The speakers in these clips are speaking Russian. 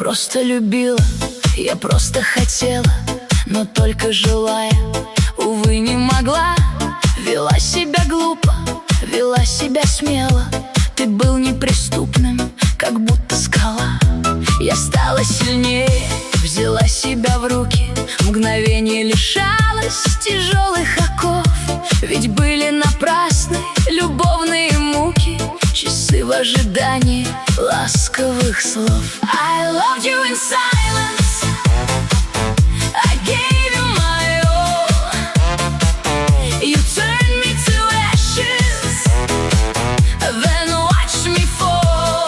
просто любила, я просто хотела, но только желая, увы, не могла. Вела себя глупо, вела себя смело. Ты был неприступным, как будто скала. Я стала сильнее, взяла себя в руки. Мгновение лишалась тяжелых оков. Ведь были напрасны любовные муки, часы в ожидании ласковых слов. I loved you in silence, I gave you my all. You turned me to ashes, then watched me fall.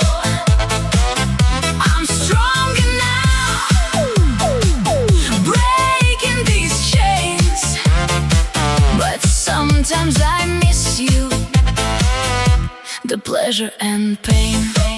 I'm stronger now, breaking these chains, but sometimes I miss you, the pleasure and pain.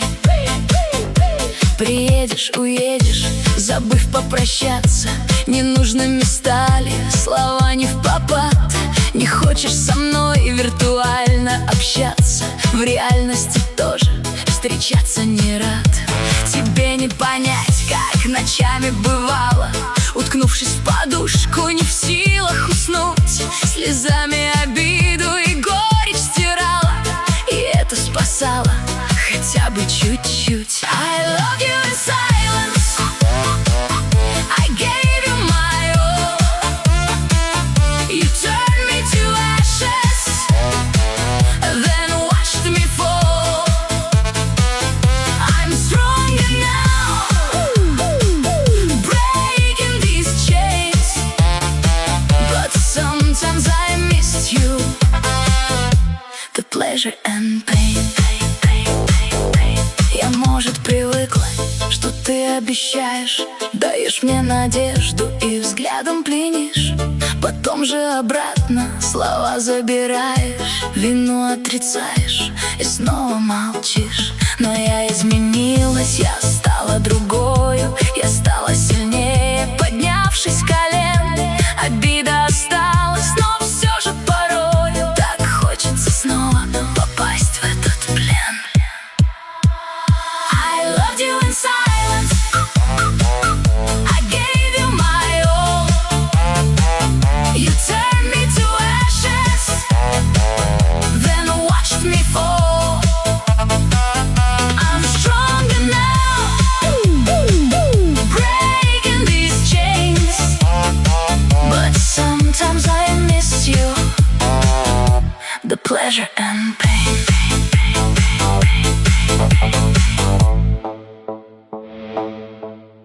Приедешь, уедешь, забыв попрощаться. Ненужными стали слова не впопад. Не хочешь со мной виртуально общаться, в реальности тоже встречаться не рад. Тебе не понять, как ночами бывало, уткнувшись в подушку, не в силах уснуть. Слезами обиду и горечь стирала, и это спасало хотя бы чуть-чуть. I love you in silence, I gave you my all. You turned me to ashes, then watched me fall. I'm stronger now, breaking these chains, but sometimes I missed you, the pleasure and pain. Я, может, привыкла, что ты обещаешь, даешь мне надежду и взглядом пленишь. Потом же обратно слова забираешь, вину отрицаешь и снова молчишь. Но я изменилась, я стала другою, я стала сильнее, поднявшись с колен. Обида осталась, но все же порою так хочется снова попасть в этот плен. I loved you in silence, I gave you my all. You turned me to ashes, then watched me fall. I'm stronger now, breaking these chains, but sometimes I miss you, the pleasure and pain.